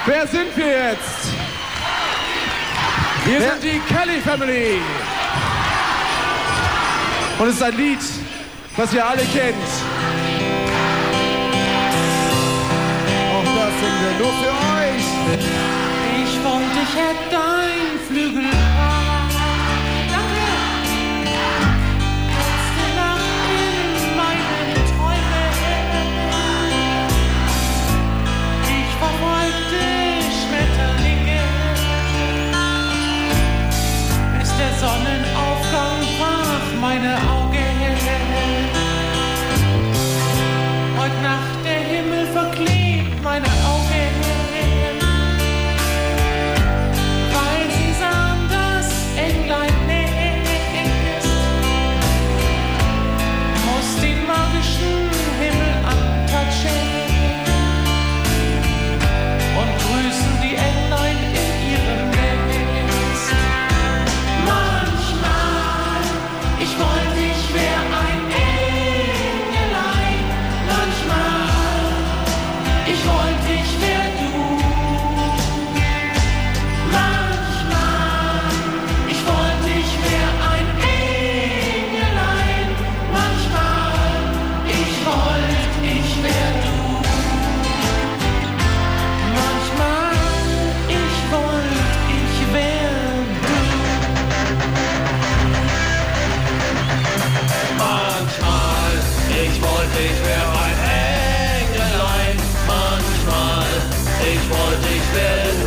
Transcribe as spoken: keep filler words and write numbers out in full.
Wer sind wir jetzt? Wir Wer? sind die Kelly Family. Und es ist ein Lied, was ihr alle kennt. Auch das sind wir nur für euch. Ich wollte, ich hätte dein Flügel. Danke. Letzte Nacht in meinen Träumen. Ich verfolgte Schmetterlinge, bis der Sonnenaufgang brach meine Augen. Heute Nacht der Himmel verklebt meine Augen. Weil sie sahen, dass Englein nächst, muss den magischen Himmel antatschen und grüßen die Englein in ihrem Nest. Manchmal, ich wollte, ich wär ein Engelein. Manchmal, ich wollte, ich wär du. Manchmal, ich wollte, ich wär ein Engelein. Manchmal, ich wollte, ich wär du. Manchmal, ich wollte, ich wär du. Manchmal, ich wollte, ich wär ein Engelein. Manchmal, ich wollte, ich wär